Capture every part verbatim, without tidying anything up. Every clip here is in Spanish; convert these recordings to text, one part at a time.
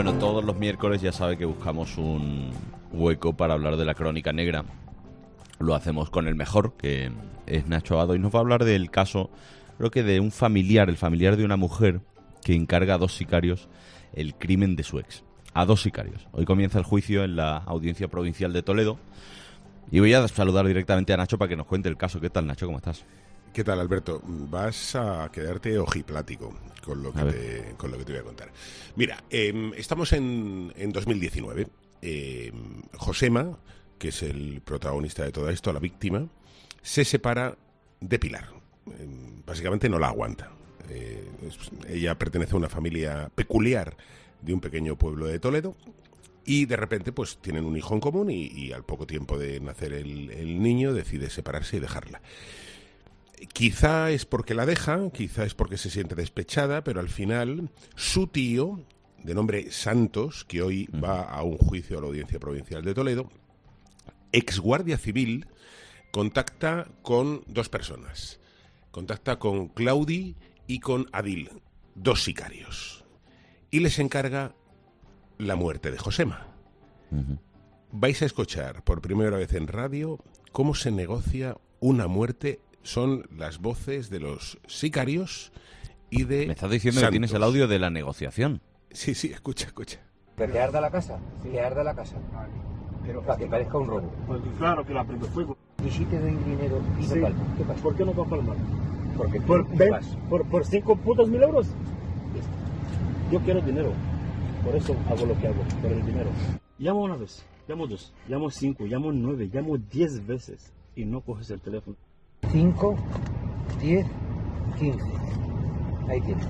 Bueno, todos los miércoles ya sabe que buscamos un hueco para hablar de la crónica negra. Lo hacemos con el mejor, que es Nacho Abado, y nos va a hablar del caso, creo que de un familiar, el familiar de una mujer que encarga a dos sicarios el crimen de su ex. A dos sicarios. Hoy comienza el juicio en la Audiencia Provincial de Toledo. Y voy a saludar directamente a Nacho para que nos cuente el caso. ¿Qué tal, Nacho? ¿Cómo estás? ¿Qué tal, Alberto? Vas a quedarte ojiplático con lo que, te, con lo que te voy a contar. Mira, eh, estamos en, en dos mil diecinueve. Eh, Josema, que es el protagonista de todo esto, la víctima, se separa de Pilar. Eh, básicamente no la aguanta. Eh, es, ella pertenece a una familia peculiar de un pequeño pueblo de Toledo. Y de repente pues tienen un hijo en común y, y al poco tiempo de nacer el, el niño decide separarse y dejarla. Quizá es porque la deja, quizá es porque se siente despechada, pero al final su tío, de nombre Santos, que hoy va a un juicio a la Audiencia Provincial de Toledo, ex guardia civil, contacta con dos personas. Contacta con Claudi y con Adil, dos sicarios. Y les encarga la muerte de Josema. Uh-huh. Vais a escuchar por primera vez en radio cómo se negocia una muerte. Son las voces de los sicarios y de Me estás diciendo Santos. Que tienes el audio de la negociación. Sí, sí, escucha, escucha. ¿Que arda la casa? Sí, que arda la casa. Pero para que parezca un robo. Pues claro que la prende fuego. ¿Y si te doy dinero y Sí. no palmo? ¿Qué pasa? ¿Por qué no va a palmar? Porque ¿Por, tú ven, vas. por, por cinco putos mil euros? Yo quiero dinero. Por eso hago lo que hago, por el dinero. Llamo una vez, llamo dos, llamo cinco, llamo nueve, llamo diez veces y no coges el teléfono. cinco, diez, quince. Ahí tienes.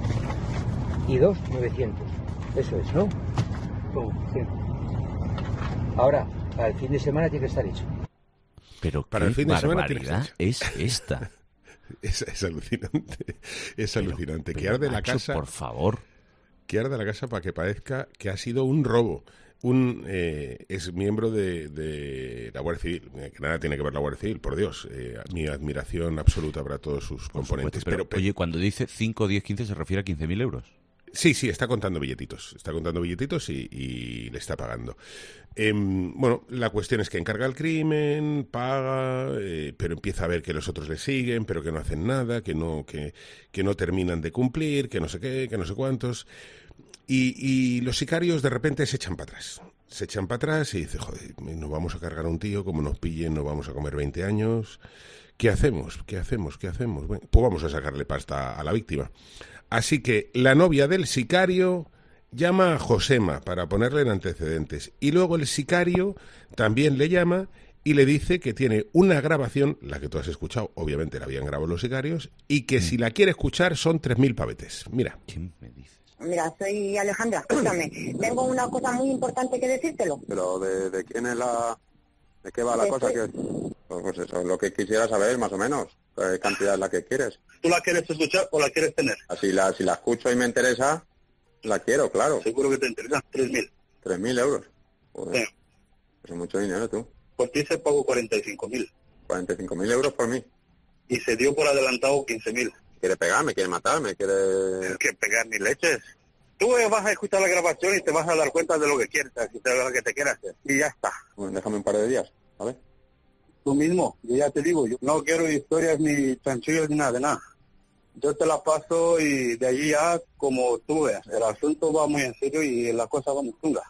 Y dos, novecientos. Eso es, ¿no? ¿Cómo? Sí. Ahora, para el fin de semana tiene que estar hecho. Pero Para qué el fin de semana barbaridad es esta. Es, es alucinante. Es Pero, alucinante. pero, que arde Nacho, la casa. por favor. Que arde la casa para que parezca que ha sido un robo. Un eh, es miembro de, de la Guardia Civil, eh, que nada tiene que ver la Guardia Civil, por Dios. Eh, mi admiración absoluta para todos sus Por componentes. supuesto, pero, pero, pero, oye, cuando dice cinco, diez, quince se refiere a quince mil euros. Sí, sí, está contando billetitos. Está contando billetitos y, y le está pagando. Eh, bueno, la cuestión es que encarga el crimen, paga, eh, pero empieza a ver que los otros le siguen, pero que no hacen nada, que no, que, que no terminan de cumplir, que no sé qué, que no sé cuántos. Y, y los sicarios de repente se echan para atrás. Se echan para atrás y dicen, joder, nos vamos a cargar a un tío, como nos pillen, nos vamos a comer veinte años. ¿Qué hacemos? ¿Qué hacemos? ¿Qué hacemos? Bueno, pues vamos a sacarle pasta a la víctima. Así que la novia del sicario llama a Josema para ponerle en antecedentes. Y luego el sicario también le llama y le dice que tiene una grabación, la que tú has escuchado, obviamente la habían grabado los sicarios, y que mm. si la quiere escuchar son tres mil pavetes. Mira. ¿Quién me dice? Mira, soy Alejandra, escúchame, tengo una cosa muy importante que decírtelo. Pero de, de quién es la... ¿De qué va la de cosa? Pues, pues eso, lo que quisiera saber, más o menos. ¿Qué cantidad es la que quieres? ¿Tú la quieres escuchar o la quieres tener? Si la, si la escucho y me interesa, la quiero, claro. Seguro que te interesa. Tres mil. ¿Tres mil euros? Joder, sí. Eso es mucho dinero, tú. Por ti se pagó cuarenta y cinco mil. ¿cuarenta y cinco mil euros por mí? Y se dio por adelantado quince mil. ¿Quiere pegarme? ¿Quiere matarme? ¿Quiere...? Es que pegar ni leches. Tú vas a escuchar la grabación y te vas a dar cuenta de lo que quieres, de lo que te quieras hacer. Y ya está. Bueno, déjame un par de días, ¿vale? Tú mismo, yo ya te digo, yo no quiero historias ni chanchullos ni nada de nada. Yo te la paso y de allí ya, como tú veas, el asunto va muy en serio y la cosa va muy chunga.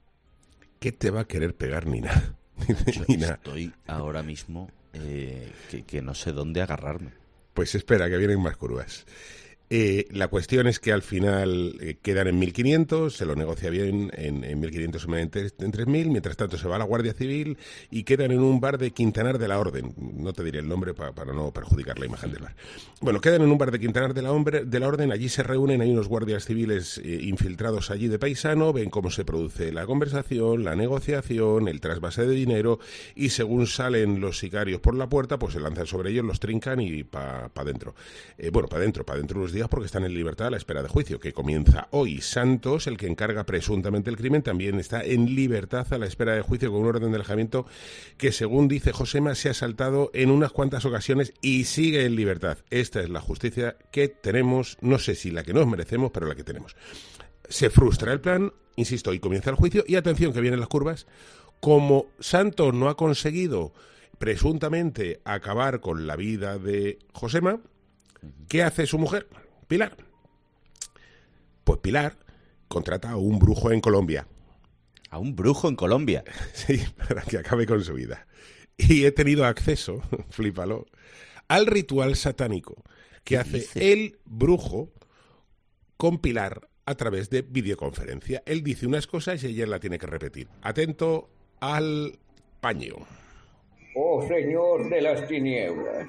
¿Qué te va a querer pegar, Nina? Yo Nina. estoy ahora mismo eh, que, que no sé dónde agarrarme. Pues espera, que vienen más curvas. Eh, la cuestión es que al final eh, quedan en mil quinientos, se lo negocia bien en, en mil quinientos en tres mil, mientras tanto se va a la Guardia Civil y quedan en un bar de Quintanar de la Orden. No te diré el nombre pa, para no perjudicar la imagen del bar. Bueno, quedan en un bar de Quintanar de la, hombre, de la Orden, allí se reúnen, hay unos guardias civiles eh, infiltrados allí de paisano, ven cómo se produce la conversación, la negociación, el trasvase de dinero y según salen los sicarios por la puerta, pues se lanzan sobre ellos, los trincan y para pa dentro. Eh, bueno, para dentro, para dentro unos días porque están en libertad a la espera de juicio, que comienza hoy. Santos, el que encarga presuntamente el crimen, también está en libertad a la espera de juicio con un orden de alejamiento que, según dice Josema, se ha saltado en unas cuantas ocasiones y sigue en libertad. Esta es la justicia que tenemos, no sé si la que nos merecemos, pero la que tenemos. se frustra el plan, insisto, y comienza el juicio. Y atención, que vienen las curvas. Como Santos no ha conseguido presuntamente acabar con la vida de Josema, ¿qué hace su mujer, Pilar? Pues Pilar contrata a un brujo en Colombia. ¿A un brujo en Colombia? Sí, para que acabe con su vida. Y he tenido acceso, flípalo, al ritual satánico que hace dice? el brujo con Pilar a través de videoconferencia. Él dice unas cosas y ella la tiene que repetir. Atento al paño. Oh Señor de las tinieblas,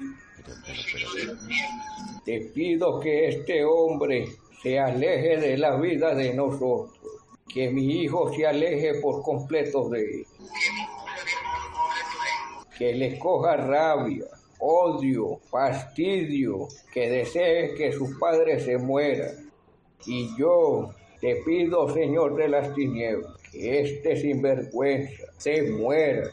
te pido que este hombre se aleje de la vida de nosotros, que mi hijo se aleje por completo de él, que le coja rabia, odio, fastidio, que desee que su padre se muera. Y yo te pido, Señor de las tinieblas, que este sinvergüenza se muera.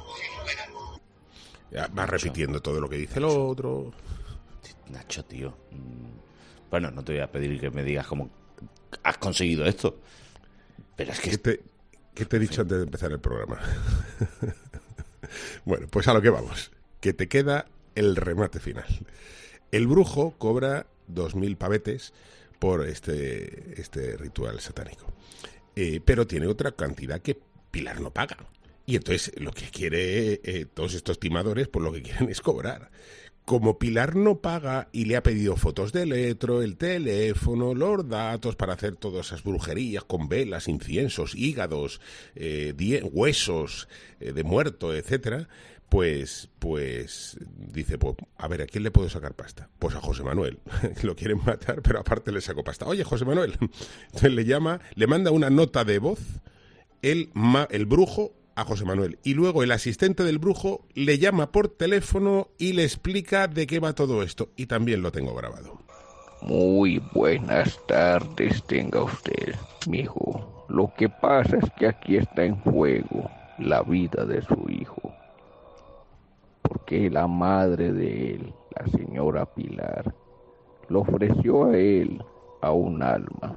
Ya, va repitiendo todo lo que dice el otro. Nacho, tío. Bueno, no te voy a pedir que me digas cómo has conseguido esto. Pero es que... ¿Qué te, qué te he dicho antes de empezar el programa? Bueno, pues a lo que vamos. Que te queda el remate final. El brujo cobra dos mil pavetes por este, este ritual satánico. Eh, pero tiene otra cantidad que Pilar no paga. Y entonces lo que quiere eh, todos estos timadores, pues lo que quieren es cobrar. Como Pilar no paga y le ha pedido fotos del electro, el teléfono, los datos para hacer todas esas brujerías con velas, inciensos, hígados, eh, die- huesos eh, de muerto, etcétera, pues, pues dice, pues, a ver, ¿a quién le puedo sacar pasta? Pues a José Manuel. Lo quieren matar, pero aparte le saco pasta. Oye, José Manuel. Entonces le llama, le manda una nota de voz, el, ma- el brujo, a José Manuel. Y luego el asistente del brujo le llama por teléfono y le explica de qué va todo esto. Y también lo tengo grabado. Muy buenas tardes tenga usted, mijo. Lo que pasa es que aquí está en juego la vida de su hijo. Porque la madre de él, la señora Pilar, lo ofreció a él a un alma.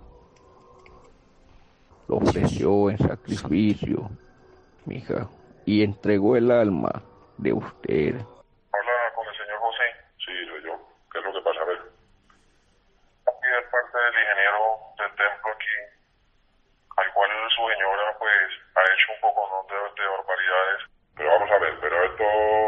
Lo ofreció en sacrificio, mija, y entregó el alma de usted. Habla con el señor José. Sí, soy yo. ¿Qué es lo que pasa? A ver. Aquí es parte del ingeniero del templo aquí, al cual su señora pues ha hecho un poco, ¿no?, de, de barbaridades. Pero vamos a ver, pero esto,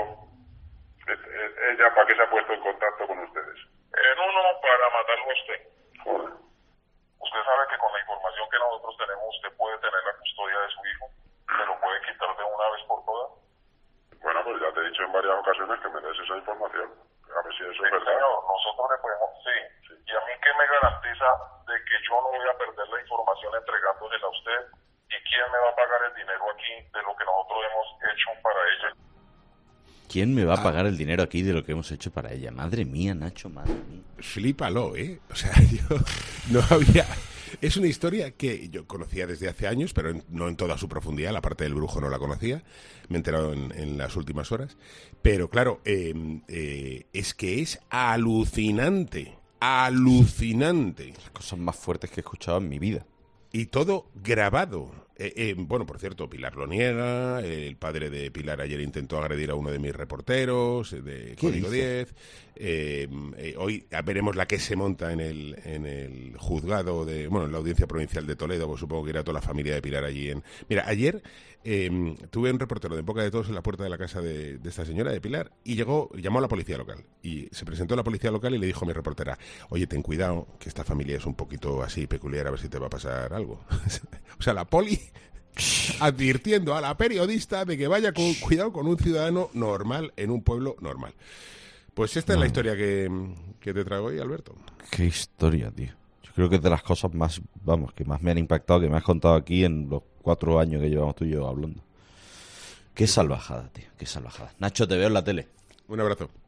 ella ¿para qué se ha puesto en contacto con ustedes? En uno, para matarlo a usted. Joder. Usted sabe que con la información que nosotros tenemos, usted puede tener la custodia de su hijo. ¿Me lo puede quitar de una vez por todas? Bueno, pues ya te he dicho en varias ocasiones que me des esa información. A ver si eso sí, es verdad. Señor, nosotros le podemos... Sí, sí. ¿Y a mí qué me garantiza de que yo no voy a perder la información entregándosela a usted? ¿Y quién me va a pagar el dinero aquí de lo que nosotros hemos hecho para ella? ¿Quién me va a pagar el dinero aquí de lo que hemos hecho para ella? Madre mía, Nacho, madre mía. Flípalo, ¿eh? O sea, yo no había... Es una historia que yo conocía desde hace años, pero en, no en toda su profundidad. La parte del brujo no la conocía. Me he enterado en, en las últimas horas. Pero claro, eh, eh, es que es alucinante. Alucinante. Las cosas más fuertes que he escuchado en mi vida. Y todo grabado. Eh, eh, bueno, por cierto, Pilar lo niega. El padre de Pilar ayer intentó agredir a uno de mis reporteros de Código diez. Eh, eh, hoy veremos la que se monta en el, en el juzgado de, bueno, en la Audiencia Provincial de Toledo, pues supongo que irá toda la familia de Pilar allí. En... Mira, ayer eh, tuve un reportero de En Boca de Todos en la puerta de la casa de, de esta señora, de Pilar, y llegó, llamó a la policía local. Y se presentó la policía local y le dijo a mi reportera, oye, ten cuidado, que esta familia es un poquito así peculiar, a ver si te va a pasar algo. O sea, la poli advirtiendo a la periodista de que vaya con cuidado con un ciudadano normal en un pueblo normal. Pues esta no. es la historia que, que te traigo hoy, Alberto. Qué historia, tío. Yo creo que es de las cosas más, vamos, que más me han impactado, que me has contado aquí en los cuatro años que llevamos tú y yo hablando. Qué salvajada, tío, qué salvajada. Nacho, te veo en la tele. Un abrazo.